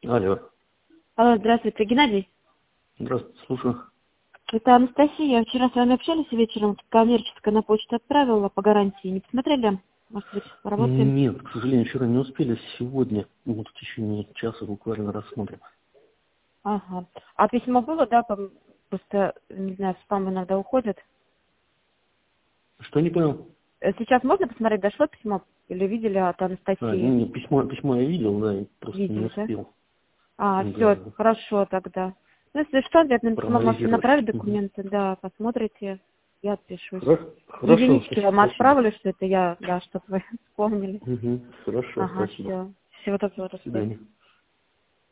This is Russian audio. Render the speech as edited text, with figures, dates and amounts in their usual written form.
Алло. Алло, здравствуйте, Геннадий. Здравствуйте, слушаю. Это Анастасия. Вчера с вами общались вечером, коммерческая на почту отправила по гарантии. Не посмотрели? Может быть, поработаем? Нет, к сожалению, вчера не успели. Сегодня, вот в течение часа буквально рассмотрим. Ага. А письмо было, да? Просто, не знаю, в спам иногда уходит. Что не понял? Сейчас можно посмотреть, дошло письмо? Или видели от Анастасии? Не, письмо я видел, да, и просто не Видели, да? успел. Все, Да, хорошо тогда. Ну, если что, ответ на письмо можете проанализировать. направить Мгм. документы, да, посмотрите, я отпишусь. Хорошо, Единички вам спасибо. отправили, что это я, да, чтобы вы вспомнили. Хорошо, Ага, спасибо. все. Всего доброго, до До свидания. свидания.